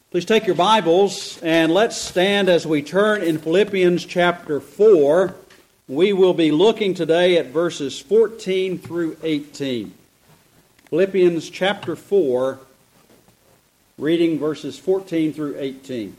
Please take your Bibles and let's stand as we turn in Philippians chapter 4. We will be looking today at verses 14 through 18. Philippians chapter 4, reading verses 14 through 18.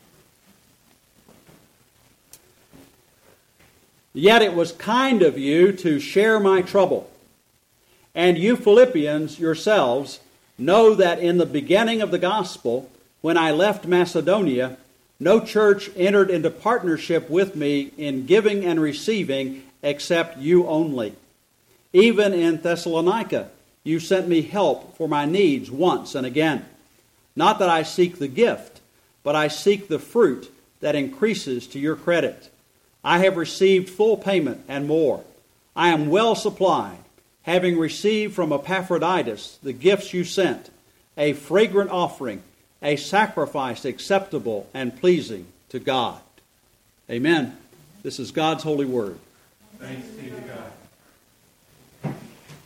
Yet it was kind of you to share my trouble. And you Philippians yourselves know that in the beginning of the gospel, when I left Macedonia, no church entered into partnership with me in giving and receiving except you only. Even in Thessalonica, you sent me help for my needs once and again. Not that I seek the gift, but I seek the fruit that increases to your credit. I have received full payment and more. I am well supplied, having received from Epaphroditus the gifts you sent, a fragrant offering, a sacrifice acceptable and pleasing to God. Amen. This is God's holy word. Thanks be to God.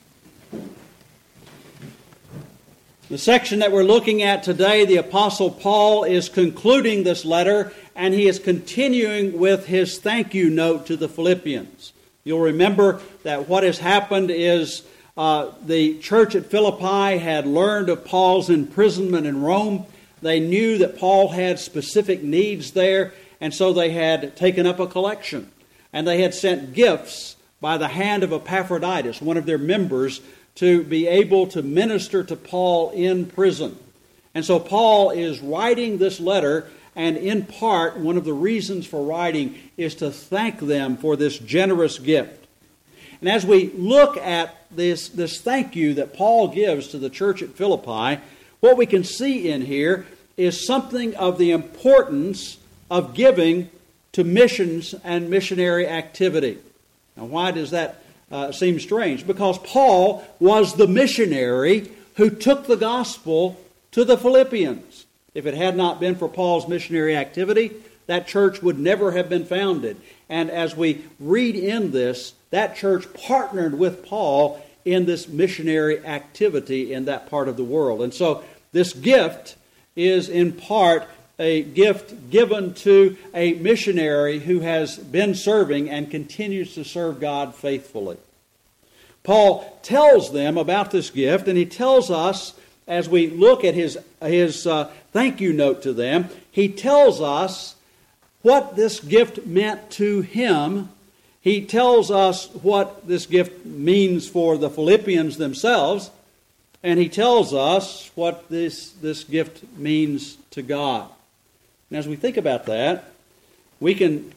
The section that we're looking at today, the Apostle Paul is concluding this letter, and he is continuing with his thank you note to the Philippians. You'll remember that what has happened is the church at Philippi had learned of Paul's imprisonment in Rome. They knew that Paul had specific needs there, and so they had taken up a collection. And they had sent gifts by the hand of Epaphroditus, one of their members, to be able to minister to Paul in prison. And so Paul is writing this letter, and in part, one of the reasons for writing is to thank them for this generous gift. And as we look at this thank you that Paul gives to the church at Philippi, what we can see in here is something of the importance of giving to missions and missionary activity. Now, why does that seem strange? Because Paul was the missionary who took the gospel to the Philippians. If it had not been for Paul's missionary activity, that church would never have been founded. And as we read in this, that church partnered with Paul in this missionary activity in that part of the world. And so this gift is in part a gift given to a missionary who has been serving and continues to serve God faithfully. Paul tells them about this gift, and he tells us, as we look at his thank you note to them, he tells us what this gift meant to him. He tells us what this gift means for the Philippians themselves, and he tells us what this gift means to God. And as we think about that, we can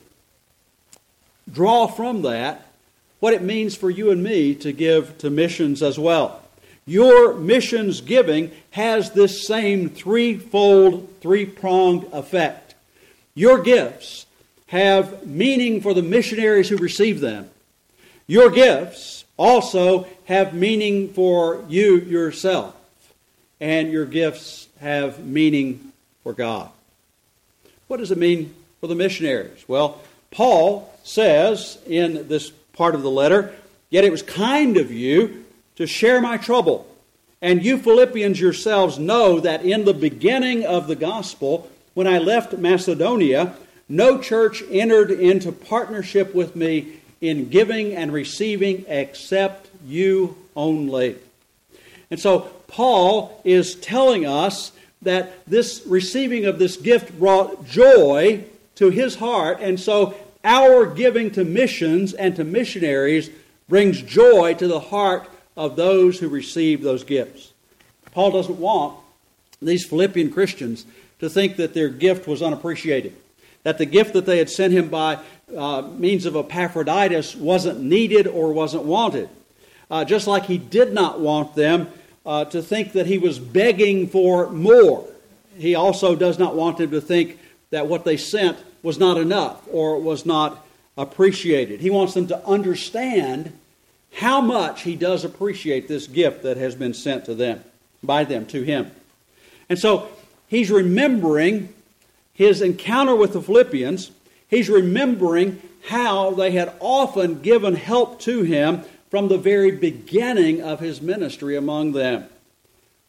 draw from that what it means for you and me to give to missions as well. Your missions giving has this same threefold, three-pronged effect. Your gifts have meaning for the missionaries who receive them. Your gifts also have meaning for you yourself. And your gifts have meaning for God. What does it mean for the missionaries? Well, Paul says in this part of the letter, yet it was kind of you to share my trouble. And you Philippians yourselves know that in the beginning of the gospel, when I left Macedonia, no church entered into partnership with me in giving and receiving except you only. And so Paul is telling us that this receiving of this gift brought joy to his heart, and so our giving to missions and to missionaries brings joy to the heart of those who receive those gifts. Paul doesn't want these Philippian Christians to think that their gift was unappreciated, that the gift that they had sent him by means of Epaphroditus wasn't needed or wasn't wanted. Just like he did not want them to think that he was begging for more. He also does not want them to think that what they sent was not enough or was not appreciated. He wants them to understand how much he does appreciate this gift that has been sent to them, by them to him. And so he's remembering his encounter with the Philippians. He's remembering how they had often given help to him from the very beginning of his ministry among them.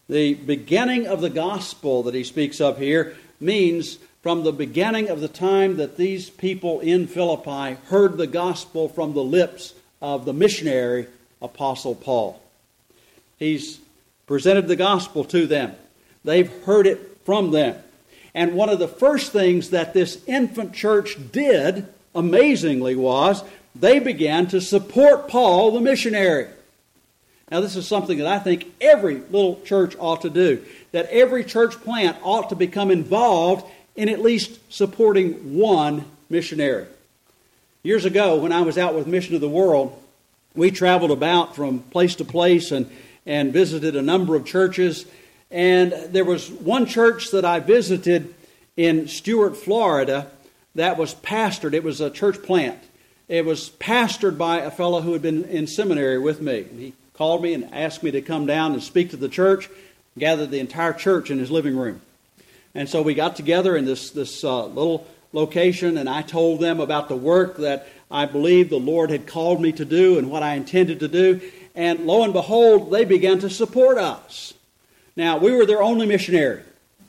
The beginning of the gospel that he speaks of here means from the beginning of the time that these people in Philippi heard the gospel from the lips of the missionary Apostle Paul. He's presented the gospel to them. They've heard it from them. And one of the first things that this infant church did, amazingly, was they began to support Paul, the missionary. Now, this is something that I think every little church ought to do. That every church plant ought to become involved in at least supporting one missionary. Years ago, when I was out with Mission to the World, we traveled about from place to place and visited a number of churches. And there was one church that I visited in Stuart, Florida, that was pastored. It was a church plant. It was pastored by a fellow who had been in seminary with me. He called me and asked me to come down and speak to the church, gathered the entire church in his living room. And so we got together in this little location, and I told them about the work that I believed the Lord had called me to do and what I intended to do. And lo and behold, they began to support us. Now, we were their only missionary.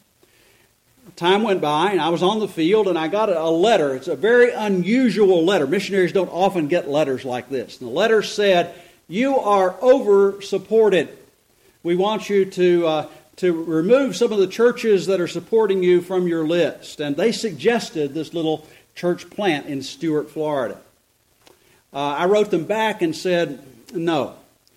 Time went by, and I was on the field, and I got a letter. It's a very unusual letter. Missionaries don't often get letters like this. And the letter said, "You are over-supported. We want you to remove some of the churches that are supporting you from your list." And they suggested this little church plant in Stuart, Florida. I wrote them back and said, no.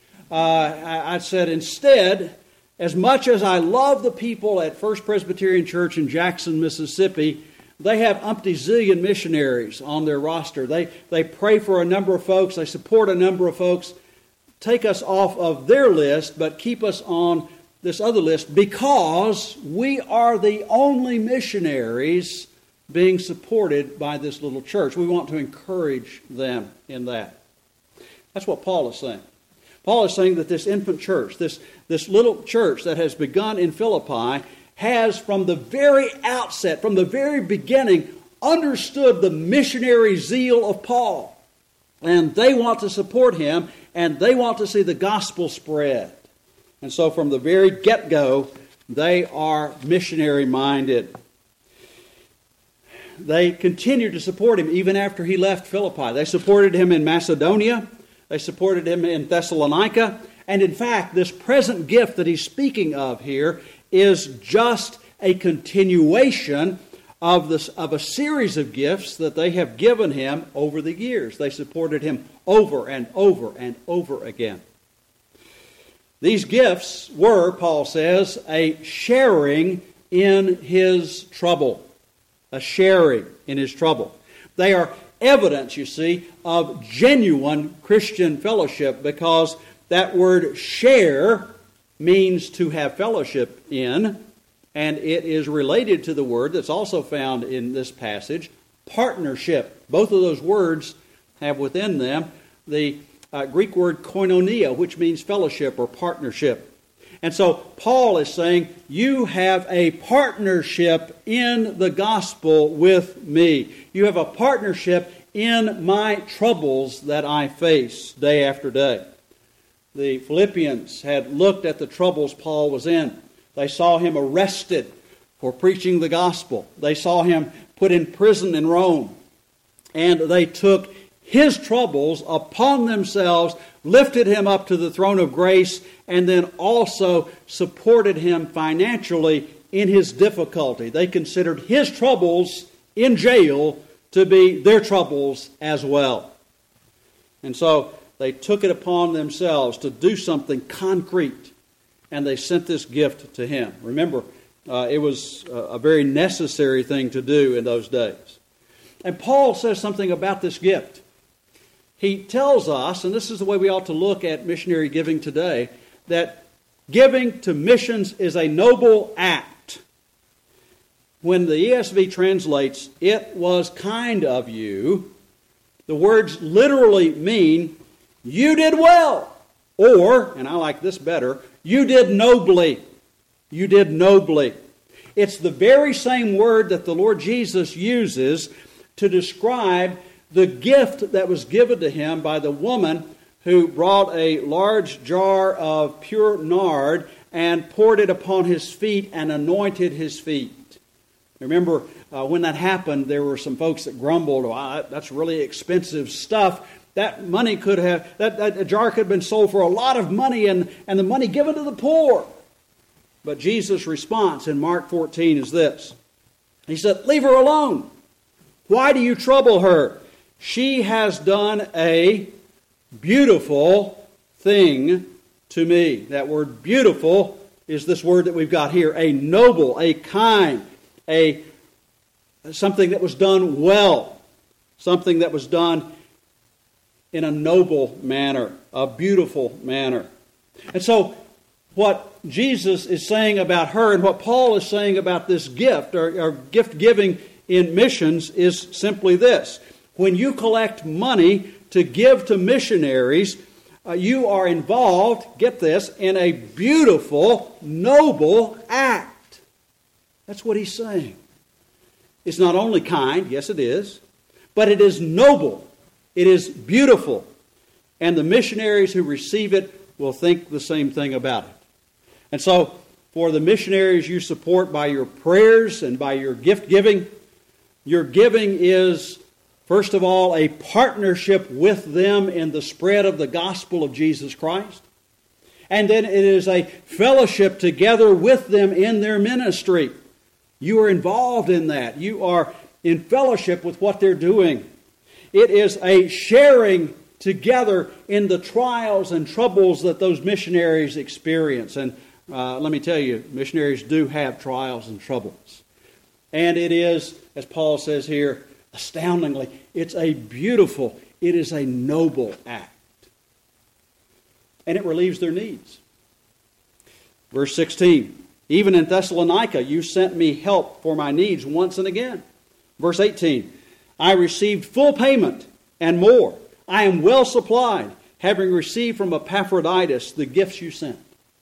I said, instead, as much as I love the people at First Presbyterian Church in Jackson, Mississippi, they have umpty zillion missionaries on their roster. They pray for a number of folks. They support a number of folks. Take us off of their list, but keep us on this other list because we are the only missionaries being supported by this little church. We want to encourage them in that. That's what Paul is saying. Paul is saying that this infant church, this little church that has begun in Philippi, has from the very outset, from the very beginning, understood the missionary zeal of Paul. And they want to support him, and they want to see the gospel spread. And so from the very get-go, they are missionary-minded. They continued to support him even after he left Philippi. They supported him in Macedonia. They supported him in Thessalonica. And in fact, this present gift that he's speaking of here is just a continuation of a series of gifts that they have given him over the years. They supported him over and over and over again. These gifts were, Paul says, a sharing in his trouble. A sharing in his trouble. They are evidence, you see, of genuine Christian fellowship because that word share means to have fellowship in, and it is related to the word that's also found in this passage, partnership. Both of those words have within them the Greek word koinonia, which means fellowship or partnership. And so Paul is saying, you have a partnership in the gospel with me. You have a partnership in my troubles that I face day after day. The Philippians had looked at the troubles Paul was in. They saw him arrested for preaching the gospel. They saw him put in prison in Rome. And they took his troubles upon themselves, lifted him up to the throne of grace, and then also supported him financially in his difficulty. They considered his troubles in jail to be their troubles as well. And so they took it upon themselves to do something concrete, and they sent this gift to him. Remember, it was a very necessary thing to do in those days. And Paul says something about this gift. He tells us, and this is the way we ought to look at missionary giving today, that giving to missions is a noble act. When the ESV translates, "it was kind of you," the words literally mean, you did well. Or, and I like this better, you did nobly. You did nobly. It's the very same word that the Lord Jesus uses to describe the gift that was given to him by the woman who brought a large jar of pure nard and poured it upon his feet and anointed his feet. Remember, when that happened, there were some folks that grumbled, "Wow, that's really expensive stuff. That money could have, that jar could have been sold for a lot of money and the money given to the poor." But Jesus' response in Mark 14 is this. He said, "Leave her alone. Why do you trouble her? She has done a beautiful thing to me." That word beautiful is this word that we've got here. A noble, a kind, something that was done well. Something that was done in a noble manner, a beautiful manner. And so what Jesus is saying about her and what Paul is saying about this gift or gift giving in missions is simply this. When you collect money to give to missionaries, you are involved, get this, in a beautiful, noble act. That's what he's saying. It's not only kind, yes it is, but it is noble. It is beautiful. And the missionaries who receive it will think the same thing about it. And so, for the missionaries you support by your prayers and by your gift giving, your giving is, first of all, a partnership with them in the spread of the gospel of Jesus Christ. And then it is a fellowship together with them in their ministry. You are involved in that. You are in fellowship with what they're doing. It is a sharing together in the trials and troubles that those missionaries experience. And let me tell you, missionaries do have trials and troubles. And it is, as Paul says here, astoundingly, it's a beautiful, it is a noble act. And it relieves their needs. Verse 16, "Even in Thessalonica you sent me help for my needs once and again." Verse 18, "I received full payment and more. I am well supplied, having received from Epaphroditus the gifts you sent."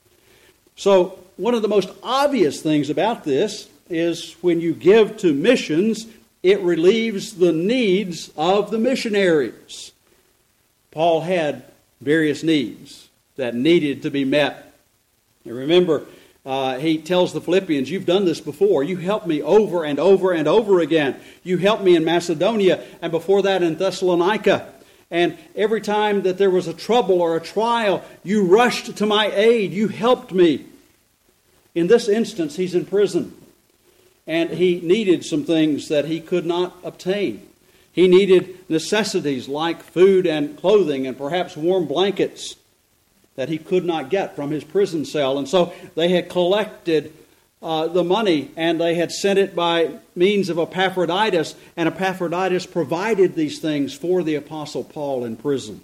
So, one of the most obvious things about this is when you give to missions, it relieves the needs of the missionaries. Paul had various needs that needed to be met. You remember, he tells the Philippians, "You've done this before. You helped me over and over and over again. You helped me in Macedonia, and before that in Thessalonica. And every time that there was a trouble or a trial, you rushed to my aid. You helped me." In this instance, he's in prison. And he needed some things that he could not obtain. He needed necessities like food and clothing and perhaps warm blankets that he could not get from his prison cell. And so they had collected the money and they had sent it by means of Epaphroditus. And Epaphroditus provided these things for the Apostle Paul in prison.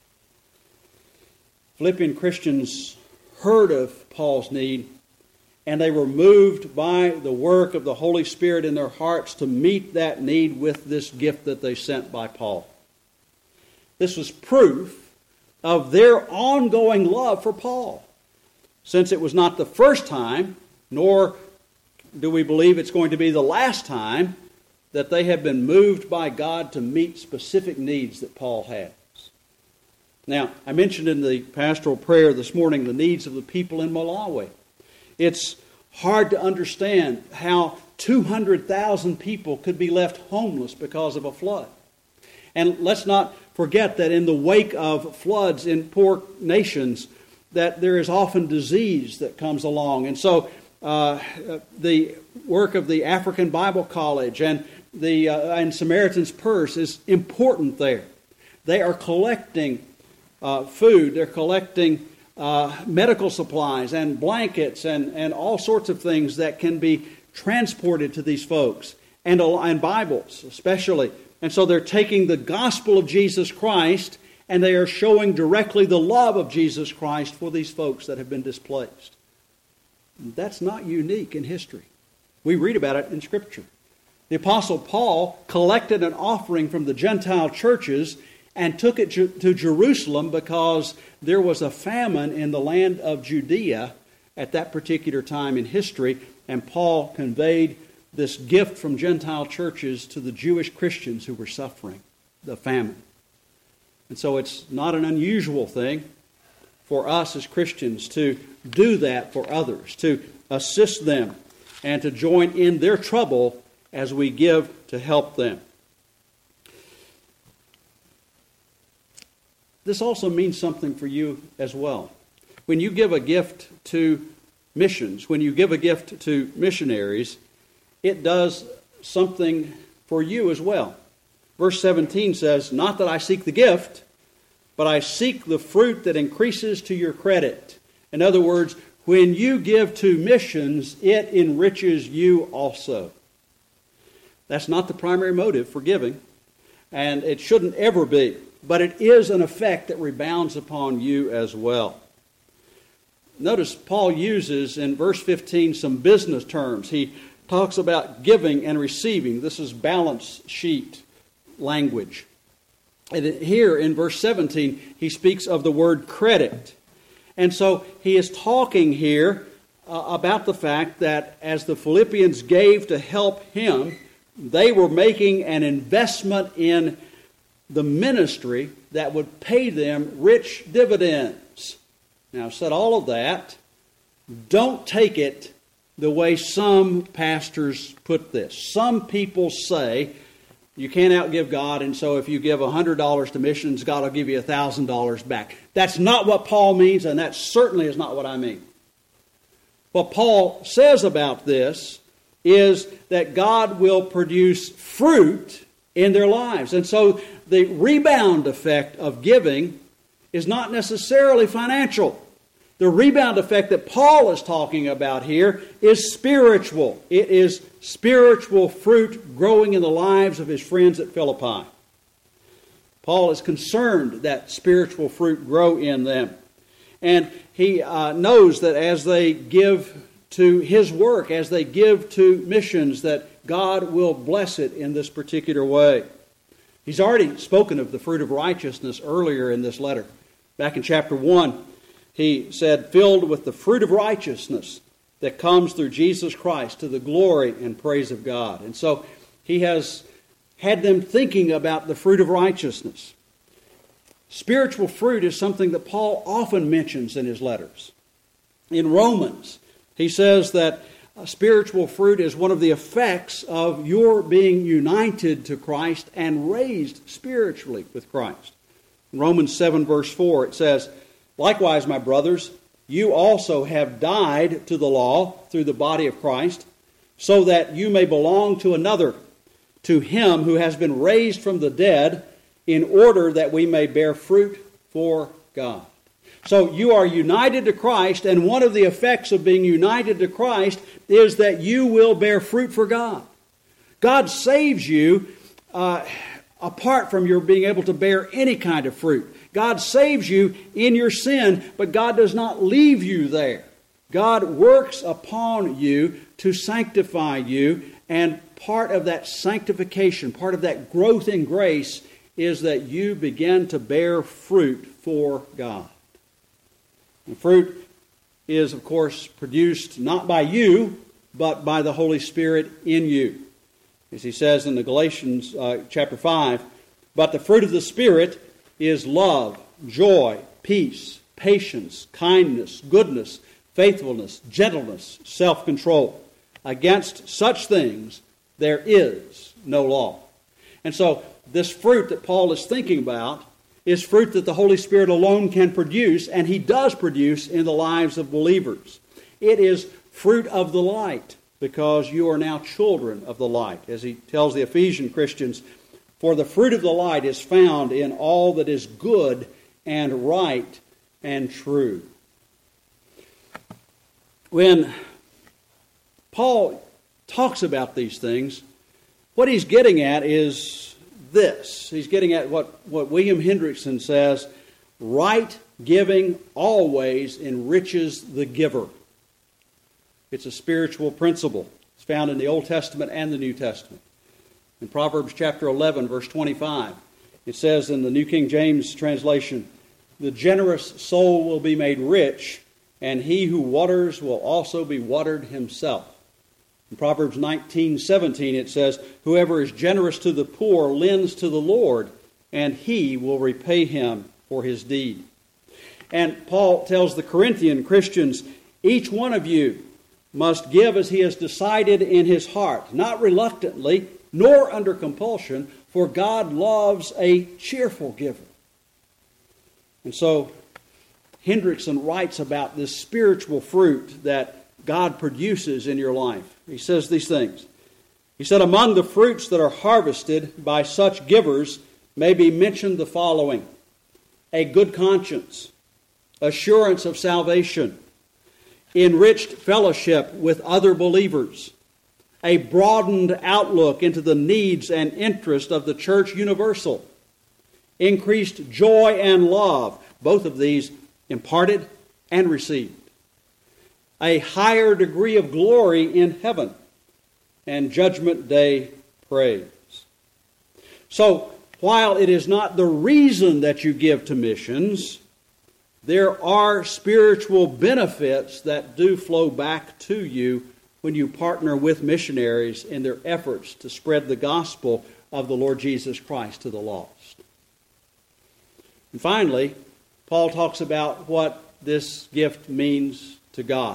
Philippian Christians heard of Paul's need, and they were moved by the work of the Holy Spirit in their hearts to meet that need with this gift that they sent by Paul. This was proof of their ongoing love for Paul, since it was not the first time, nor do we believe it's going to be the last time, that they have been moved by God to meet specific needs that Paul has. Now, I mentioned in the pastoral prayer this morning the needs of the people in Malawi. It's hard to understand how 200,000 people could be left homeless because of a flood. And let's not forget that in the wake of floods in poor nations, that there is often disease that comes along. And so the work of the African Bible College and Samaritan's Purse is important there. They are collecting food, they're collecting medical supplies and blankets and all sorts of things that can be transported to these folks, and Bibles especially. And so they're taking the gospel of Jesus Christ and they are showing directly the love of Jesus Christ for these folks that have been displaced. That's not unique in history. We read about it in Scripture. The Apostle Paul collected an offering from the Gentile churches and took it to Jerusalem because there was a famine in the land of Judea at that particular time in history, and Paul conveyed this gift from Gentile churches to the Jewish Christians who were suffering the famine. And so it's not an unusual thing for us as Christians to do that for others, to assist them, and to join in their trouble as we give to help them. This also means something for you as well. When you give a gift to missions, when you give a gift to missionaries, it does something for you as well. Verse 17 says, "Not that I seek the gift, but I seek the fruit that increases to your credit." In other words, when you give to missions, it enriches you also. That's not the primary motive for giving, and it shouldn't ever be. But it is an effect that rebounds upon you as well. Notice Paul uses in verse 15 some business terms. He talks about giving and receiving. This is balance sheet language. And here in verse 17, he speaks of the word credit. And so he is talking here about the fact that as the Philippians gave to help him, they were making an investment in the ministry that would pay them rich dividends. Now, I've said all of that. Don't take it the way some pastors put this. Some people say you can't outgive God, and so if you give $100 to missions, God will give you $1,000 back. That's not what Paul means, and that certainly is not what I mean. What Paul says about this is that God will produce fruit in their lives. And so the rebound effect of giving is not necessarily financial. The rebound effect that Paul is talking about here is spiritual. It is spiritual fruit growing in the lives of his friends at Philippi. Paul is concerned that spiritual fruit grow in them. And he knows that as they give to his work, as they give to missions, that God will bless it in this particular way. He's already spoken of the fruit of righteousness earlier in this letter. Back in chapter 1, he said, "Filled with the fruit of righteousness that comes through Jesus Christ to the glory and praise of God." And so he has had them thinking about the fruit of righteousness. Spiritual fruit is something that Paul often mentions in his letters. In Romans, he says that spiritual fruit is one of the effects of your being united to Christ and raised spiritually with Christ. In Romans 7 verse 4 it says, "Likewise, my brothers, you also have died to the law through the body of Christ, so that you may belong to another, to him who has been raised from the dead, in order that we may bear fruit for God." So you are united to Christ, and one of the effects of being united to Christ is that you will bear fruit for God. God saves you apart from your being able to bear any kind of fruit. God saves you in your sin, but God does not leave you there. God works upon you to sanctify you, and part of that sanctification, part of that growth in grace, is that you begin to bear fruit for God. And fruit is, of course, produced not by you, but by the Holy Spirit in you. As he says in the Galatians chapter 5, "But the fruit of the Spirit is love, joy, peace, patience, kindness, goodness, faithfulness, gentleness, self-control. Against such things there is no law." And so this fruit that Paul is thinking about is fruit that the Holy Spirit alone can produce, and he does produce in the lives of believers. It is fruit of the light, because you are now children of the light. As he tells the Ephesian Christians, "For the fruit of the light is found in all that is good and right and true." When Paul talks about these things, what he's getting at is this. He's getting at what William Hendrickson says, right giving always enriches the giver. It's a spiritual principle. It's found in the Old Testament and the New Testament. In Proverbs chapter 11, verse 25, it says in the New King James translation, "The generous soul will be made rich, and he who waters will also be watered himself." In Proverbs 19:17 it says, "Whoever is generous to the poor lends to the Lord, and he will repay him for his deed." And Paul tells the Corinthian Christians, each one of you must give as he has decided in his heart, not reluctantly, nor under compulsion, for God loves a cheerful giver. And so Hendrickson writes about this spiritual fruit that God produces in your life. He says these things. He said, among the fruits that are harvested by such givers may be mentioned the following: a good conscience, assurance of salvation, enriched fellowship with other believers, a broadened outlook into the needs and interests of the church universal, increased joy and love, both of these imparted and received, a higher degree of glory in heaven, and judgment day praise. So, while it is not the reason that you give to missions, there are spiritual benefits that do flow back to you when you partner with missionaries in their efforts to spread the gospel of the Lord Jesus Christ to the lost. And finally, Paul talks about what this gift means to God.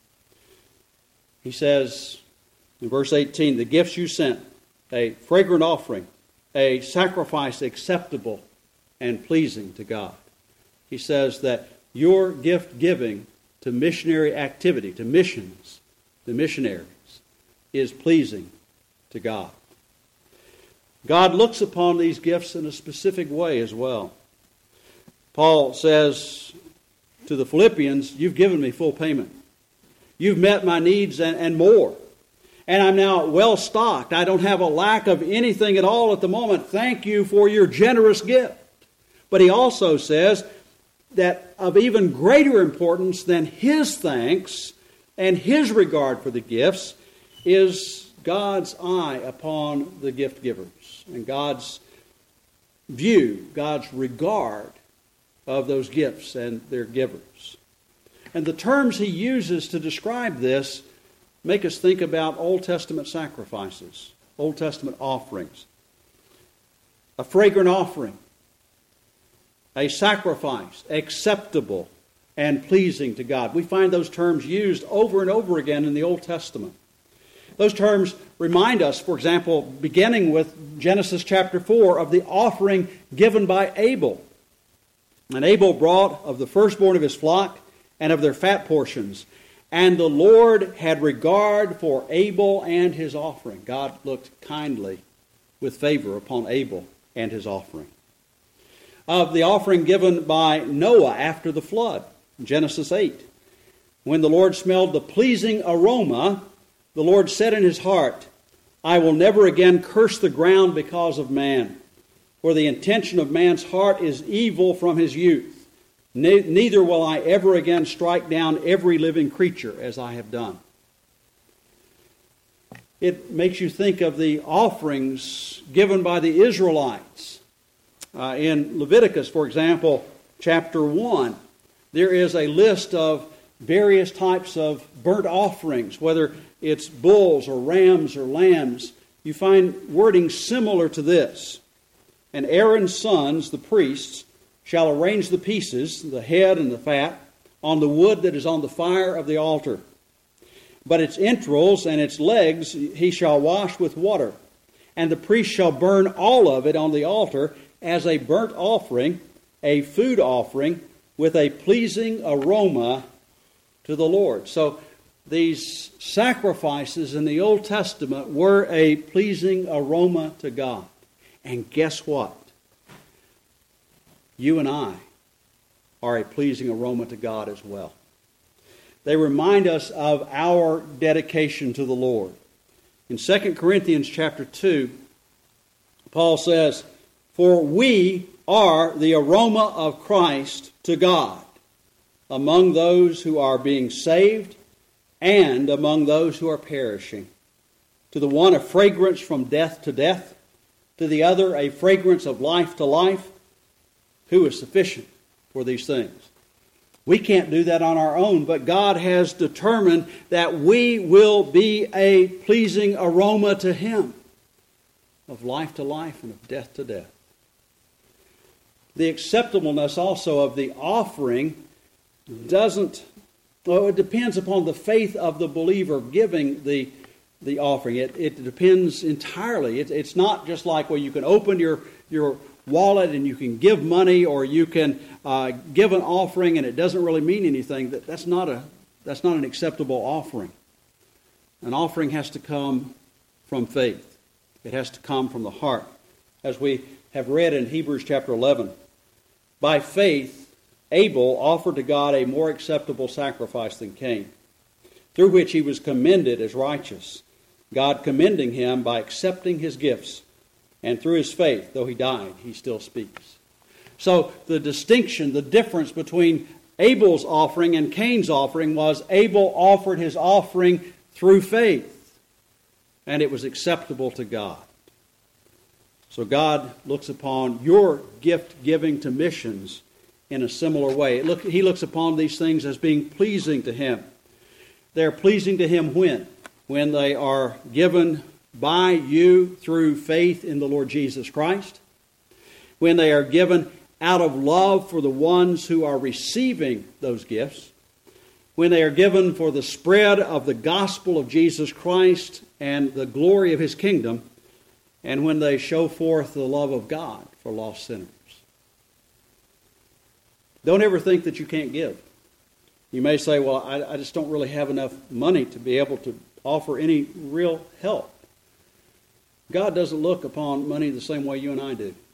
He says in verse 18, the gifts you sent, a fragrant offering, a sacrifice acceptable and pleasing to God. He says that your gift giving to missionary activity, to missions, to missionaries, is pleasing to God. God looks upon these gifts in a specific way as well. Paul says to the Philippians, you've given me full payment. You've met my needs and more. And I'm now well stocked. I don't have a lack of anything at all at the moment. Thank you for your generous gift. But he also says that of even greater importance than his thanks and his regard for the gifts is God's eye upon the gift givers and God's view, God's regard of those gifts and their givers. And the terms he uses to describe this make us think about Old Testament sacrifices, Old Testament offerings. A fragrant offering, a sacrifice, acceptable and pleasing to God. We find those terms used over and over again in the Old Testament. Those terms remind us, for example, beginning with Genesis chapter 4, of the offering given by Abel. And Abel brought of the firstborn of his flock and of their fat portions. And the Lord had regard for Abel and his offering. God looked kindly with favor upon Abel and his offering. Of the offering given by Noah after the flood, Genesis 8. When the Lord smelled the pleasing aroma, the Lord said in his heart, I will never again curse the ground because of man, for the intention of man's heart is evil from his youth. Neither will I ever again strike down every living creature as I have done. It makes you think of the offerings given by the Israelites. In Leviticus, for example, chapter 1, there is a list of various types of burnt offerings, whether it's bulls or rams or lambs. You find wording similar to this. And Aaron's sons, the priests, shall arrange the pieces, the head and the fat, on the wood that is on the fire of the altar. But its entrails and its legs he shall wash with water. And the priest shall burn all of it on the altar as a burnt offering, a food offering, with a pleasing aroma to the Lord. So these sacrifices in the Old Testament were a pleasing aroma to God. And guess what? You and I are a pleasing aroma to God as well. They remind us of our dedication to the Lord. In 2 Corinthians chapter 2, Paul says, for we are the aroma of Christ to God among those who are being saved and among those who are perishing. To the one a fragrance from death to death, to the other a fragrance of life to life. Who is sufficient for these things? We can't do that on our own, but God has determined that we will be a pleasing aroma to Him, of life to life and of death to death. The acceptableness also of the offering it depends upon the faith of the believer giving the offering. It depends entirely. It's not just like, well, you can open your wallet and you can give money, or you can give an offering and it doesn't really mean anything. That's not an acceptable offering. An offering has to come from faith. It has to come from the heart. As we have read in Hebrews chapter 11, by faith, Abel offered to God a more acceptable sacrifice than Cain, through which he was commended as righteous, God commending him by accepting his gifts. And through his faith, though he died, he still speaks. So the distinction, the difference between Abel's offering and Cain's offering was Abel offered his offering through faith, and it was acceptable to God. So God looks upon your gift giving to missions in a similar way. He looks upon these things as being pleasing to Him. They're pleasing to Him when? When they are given by you through faith in the Lord Jesus Christ. When they are given out of love for the ones who are receiving those gifts. When they are given for the spread of the gospel of Jesus Christ and the glory of His kingdom. And when they show forth the love of God for lost sinners. Don't ever think that you can't give. You may say, well, I just don't really have enough money to be able to offer any real help. God doesn't look upon money the same way you and I do.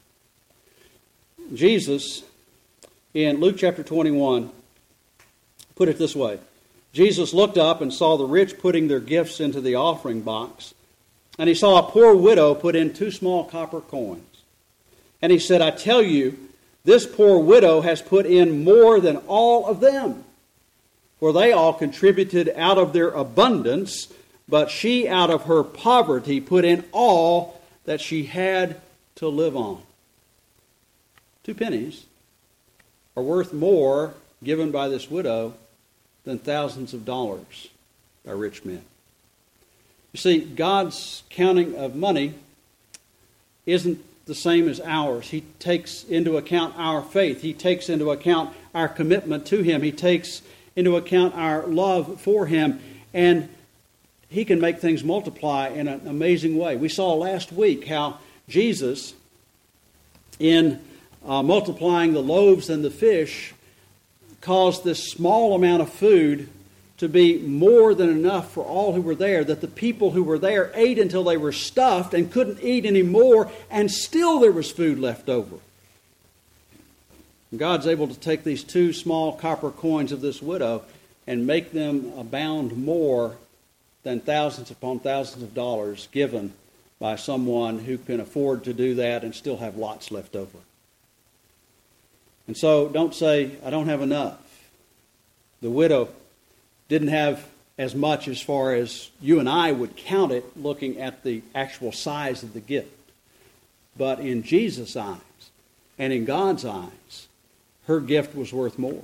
Jesus, in Luke chapter 21, put it this way. Jesus looked up and saw the rich putting their gifts into the offering box. And he saw a poor widow put in 2 small copper coins. And he said, I tell you, this poor widow has put in more than all of them. For they all contributed out of their abundance, but she out of her poverty put in all that she had to live on. 2 pennies are worth more given by this widow than thousands of dollars by rich men. You see, God's counting of money isn't the same as ours. He takes into account our faith. He takes into account our commitment to Him. He takes into account our love for Him. And He can make things multiply in an amazing way. We saw last week how Jesus, in multiplying the loaves and the fish, caused this small amount of food to be more than enough for all who were there, that the people who were there ate until they were stuffed and couldn't eat any more, and still there was food left over. God's able to take these 2 small copper coins of this widow and make them abound more than thousands upon thousands of dollars given by someone who can afford to do that and still have lots left over. And so don't say, I don't have enough. The widow didn't have as much as far as you and I would count it looking at the actual size of the gift. But in Jesus' eyes and in God's eyes, her gift was worth more.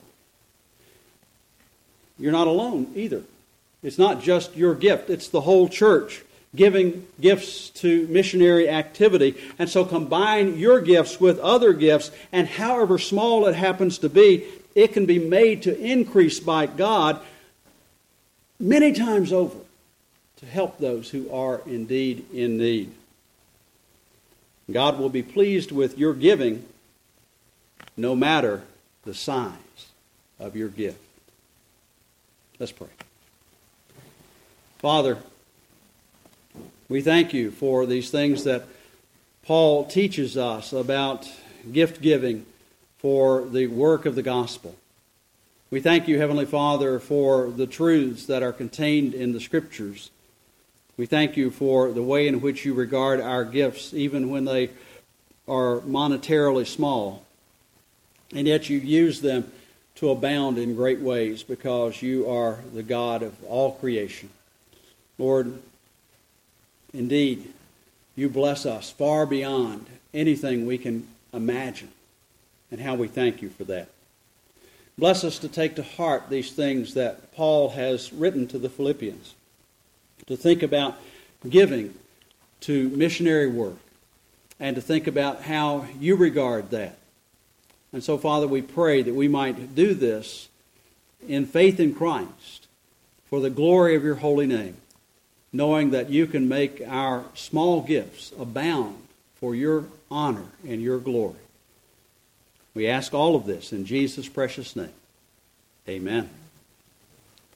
You're not alone either. It's not just your gift. It's the whole church giving gifts to missionary activity. And so combine your gifts with other gifts, and however small it happens to be, it can be made to increase by God many times over to help those who are indeed in need. God will be pleased with your giving no matter the size of your gift. Let's pray. Father, we thank you for these things that Paul teaches us about gift giving for the work of the gospel. We thank you, Heavenly Father, for the truths that are contained in the Scriptures. We thank you for the way in which you regard our gifts, even when they are monetarily small. And yet you use them to abound in great ways because you are the God of all creation. Lord, indeed, you bless us far beyond anything we can imagine, and how we thank you for that. Bless us to take to heart these things that Paul has written to the Philippians, to think about giving to missionary work, and to think about how you regard that. And so, Father, we pray that we might do this in faith in Christ for the glory of your holy name, knowing that you can make our small gifts abound for your honor and your glory. We ask all of this in Jesus' precious name. Amen.